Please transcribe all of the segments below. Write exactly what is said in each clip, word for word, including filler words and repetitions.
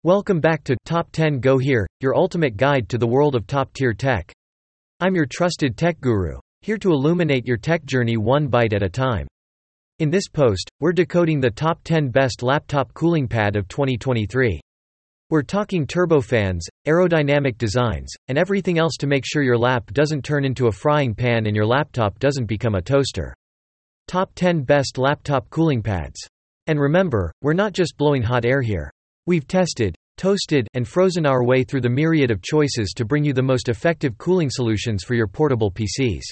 Welcome back to Top ten Go Here, your ultimate guide to the world of top-tier tech. I'm your trusted tech guru, here to illuminate your tech journey one byte at a time. In this post, we're decoding the top ten best laptop cooling pad of twenty twenty-three. We're talking turbofans, aerodynamic designs, and everything else to make sure your lap doesn't turn into a frying pan and your laptop doesn't become a toaster. Top ten best laptop cooling pads. And remember, we're not just blowing hot air here. We've tested, toasted, and frozen our way through the myriad of choices to bring you the most effective cooling solutions for your portable P Cs.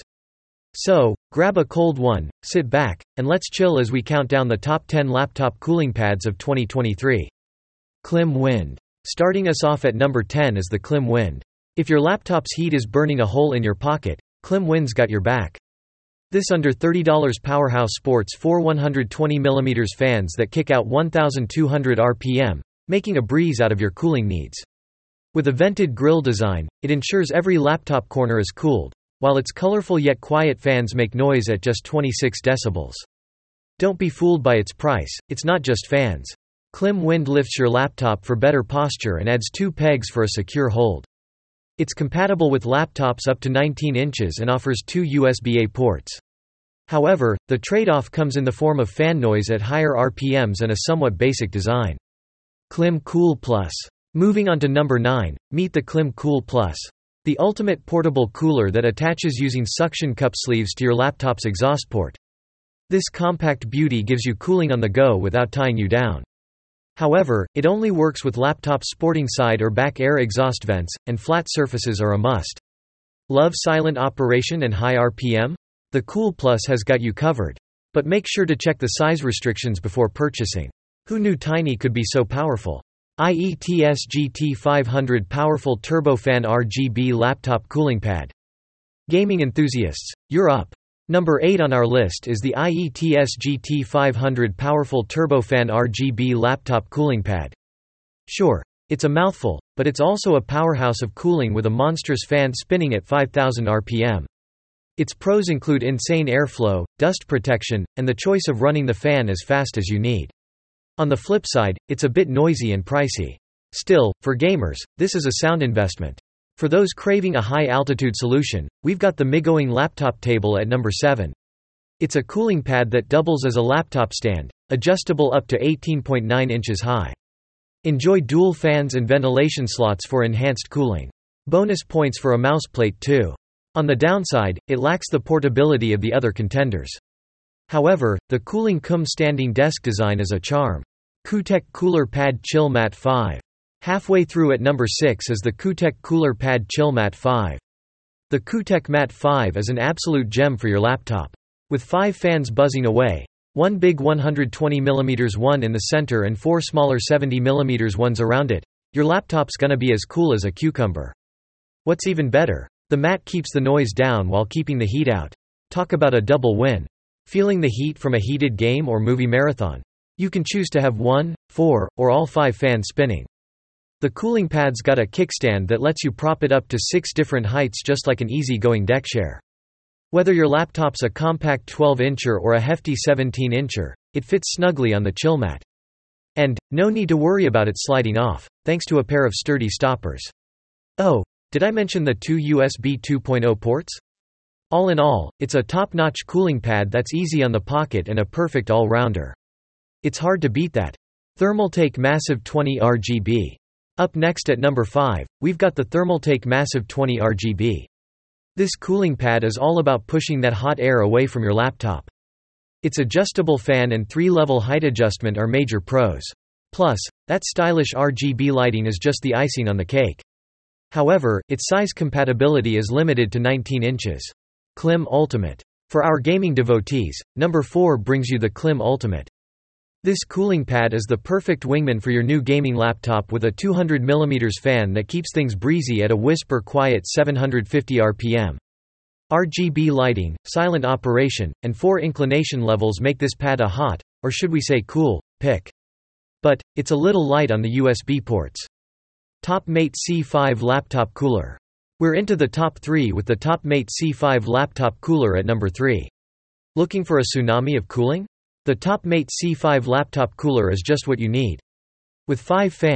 So, grab a cold one, sit back, and let's chill as we count down the top ten laptop cooling pads of twenty twenty-three. Klim Wind. Starting us off at number ten is the Klim Wind. If your laptop's heat is burning a hole in your pocket, Klim Wind's got your back. This under thirty dollar powerhouse sports four one hundred twenty millimeter fans that kick out one thousand two hundred R P M, making a breeze out of your cooling needs. With a vented grille design, it ensures every laptop corner is cooled, while its colorful yet quiet fans make noise at just twenty-six decibels. Don't be fooled by its price, it's not just fans. Klim Wind lifts your laptop for better posture and adds two pegs for a secure hold. It's compatible with laptops up to nineteen inches and offers two U S B A ports. However, the trade-off comes in the form of fan noise at higher R P Ms and a somewhat basic design. Klim Cool Plus. Moving on to number nine, meet the Klim Cool Plus. The ultimate portable cooler that attaches using suction cup sleeves to your laptop's exhaust port. This compact beauty gives you cooling on the go without tying you down. However, it only works with laptops sporting side or back air exhaust vents, and flat surfaces are a must. Love silent operation and high R P M? The Cool Plus has got you covered. But make sure to check the size restrictions before purchasing. Who knew tiny could be so powerful? I E T S G T five hundred Powerful Turbofan R G B Laptop Cooling Pad. Gaming enthusiasts, you're up. Number eight on our list is the I E T S G T five hundred Powerful Turbofan R G B Laptop Cooling Pad. Sure, it's a mouthful, but it's also a powerhouse of cooling with a monstrous fan spinning at five thousand R P M. Its pros include insane airflow, dust protection, and the choice of running the fan as fast as you need. On the flip side, it's a bit noisy and pricey. Still, for gamers, this is a sound investment. For those craving a high-altitude solution, we've got the MIGOing Laptop Table at number seven. It's a cooling pad that doubles as a laptop stand, adjustable up to eighteen point nine inches high. Enjoy dual fans and ventilation slots for enhanced cooling. Bonus points for a mouseplate too. On the downside, it lacks the portability of the other contenders. However, the Cooling Cum standing desk design is a charm. COOLTECH Cooler Pad Chill Mat five. Halfway through at number six is the COOLTECH Cooler Pad Chill Mat five. The COOLTECH Mat five is an absolute gem for your laptop. With five fans buzzing away, one big one hundred twenty millimeter one in the center and four smaller seventy millimeter ones around it, your laptop's gonna be as cool as a cucumber. What's even better? The mat keeps the noise down while keeping the heat out. Talk about a double win. Feeling the heat from a heated game or movie marathon? You can choose to have one, four, or all five fans spinning. The cooling pad's got a kickstand that lets you prop it up to six different heights just like an easy-going deck chair. Whether your laptop's a compact twelve incher or a hefty seventeen incher, it fits snugly on the chill mat. And, no need to worry about it sliding off, thanks to a pair of sturdy stoppers. Oh, did I mention the two U S B two point oh ports? All in all, it's a top-notch cooling pad that's easy on the pocket and a perfect all-rounder. It's hard to beat that. Thermaltake Massive twenty R G B. Up next at number five, we've got the Thermaltake Massive twenty R G B. This cooling pad is all about pushing that hot air away from your laptop. Its adjustable fan and three-level height adjustment are major pros. Plus, that stylish R G B lighting is just the icing on the cake. However, its size compatibility is limited to nineteen inches. Klim Ultimate. For our gaming devotees, number four brings you the Klim Ultimate. This cooling pad is the perfect wingman for your new gaming laptop with a two hundred millimeter fan that keeps things breezy at a whisper-quiet seven hundred fifty R P M. R G B lighting, silent operation, and four inclination levels make this pad a hot, or should we say cool, pick. But, it's a little light on the U S B ports. TopMate C five Laptop Cooler. We're into the top three with the TopMate C five Laptop Cooler at number three. Looking for a tsunami of cooling? The TopMate C five Laptop Cooler is just what you need. With five fans,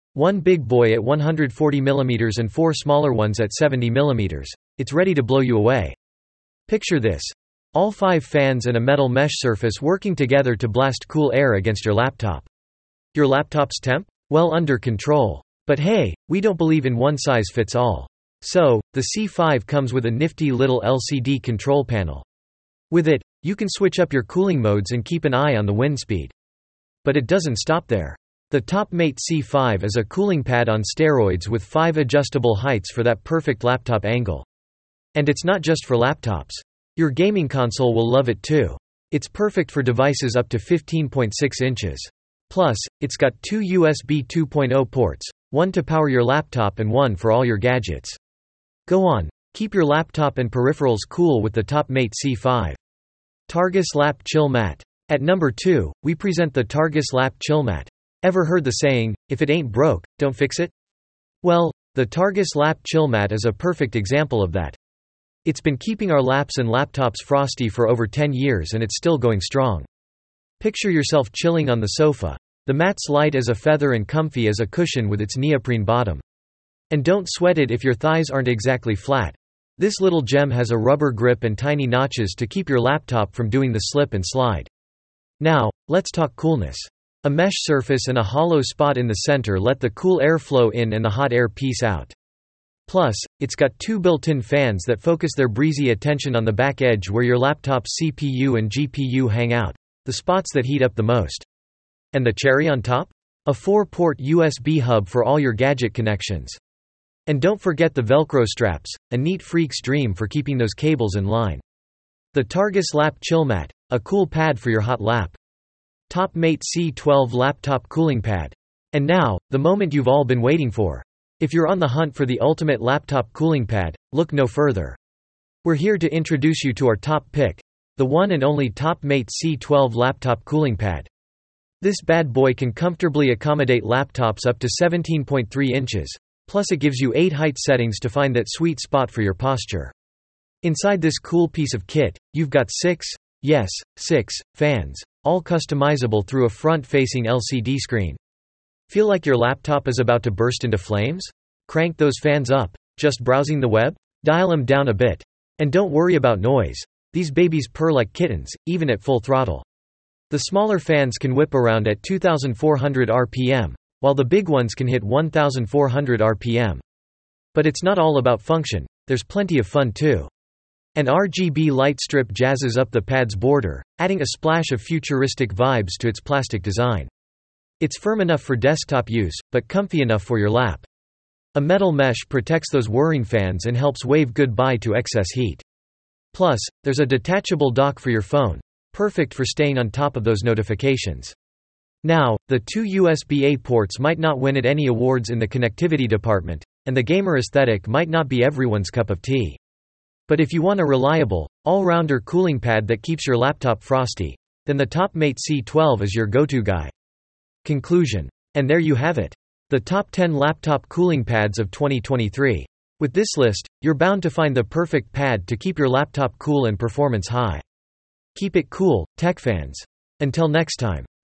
One big boy at one hundred forty millimeters and four smaller ones at seventy millimeters. It's ready to blow you away. Picture this. All five fans and a metal mesh surface working together to blast cool air against your laptop. Your laptop's temp? Well, under control. But hey, we don't believe in one size fits all. So, the C five comes with a nifty little L C D control panel. With it, you can switch up your cooling modes and keep an eye on the wind speed. But it doesn't stop there. The TopMate C five is a cooling pad on steroids with five adjustable heights for that perfect laptop angle. And it's not just for laptops. Your gaming console will love it too. It's perfect for devices up to fifteen point six inches. Plus, it's got two U S B two point oh ports, one to power your laptop and one for all your gadgets. Go on, keep your laptop and peripherals cool with the TopMate C five. Targus Lap Chill Mat. At number two, we present the Targus Lap Chill Mat. Ever heard the saying, if it ain't broke, don't fix it? Well, the Targus Lap Chill Mat is a perfect example of that. It's been keeping our laps and laptops frosty for over ten years and it's still going strong. Picture yourself chilling on the sofa. The mat's light as a feather and comfy as a cushion with its neoprene bottom. And don't sweat it if your thighs aren't exactly flat. This little gem has a rubber grip and tiny notches to keep your laptop from doing the slip and slide. Now, let's talk coolness. A mesh surface and a hollow spot in the center let the cool air flow in and the hot air piece out. Plus, it's got two built-in fans that focus their breezy attention on the back edge where your laptop's C P U and G P U hang out, the spots that heat up the most. And the cherry on top? A four-port U S B hub for all your gadget connections. And don't forget the Velcro straps, a neat freak's dream for keeping those cables in line. The Targus Lap Chill Mat, a cool pad for your hot lap. TopMate C twelve Laptop Cooling Pad. And now, the moment you've all been waiting for. If you're on the hunt for the ultimate laptop cooling pad, look no further. We're here to introduce you to our top pick, the one and only TopMate C twelve Laptop Cooling Pad. This bad boy can comfortably accommodate laptops up to seventeen point three inches, plus it gives you eight height settings to find that sweet spot for your posture. Inside this cool piece of kit, you've got six, yes, six, fans, all customizable through a front-facing L C D screen. Feel like your laptop is about to burst into flames? Crank those fans up. Just browsing the web? Dial them down a bit. And don't worry about noise. These babies purr like kittens, even at full throttle. The smaller fans can whip around at two thousand four hundred R P M, while the big ones can hit one thousand four hundred R P M. But it's not all about function, there's plenty of fun too. An R G B light strip jazzes up the pad's border, adding a splash of futuristic vibes to its plastic design. It's firm enough for desktop use, but comfy enough for your lap. A metal mesh protects those whirring fans and helps wave goodbye to excess heat. Plus, there's a detachable dock for your phone, perfect for staying on top of those notifications. Now, the two U S B A ports might not win at any awards in the connectivity department, and the gamer aesthetic might not be everyone's cup of tea. But if you want a reliable, all-rounder cooling pad that keeps your laptop frosty, then the TopMate C twelve is your go-to guy. Conclusion. And there you have it. The top ten laptop cooling pads of twenty twenty-three. With this list, you're bound to find the perfect pad to keep your laptop cool and performance high. Keep it cool, tech fans. Until next time.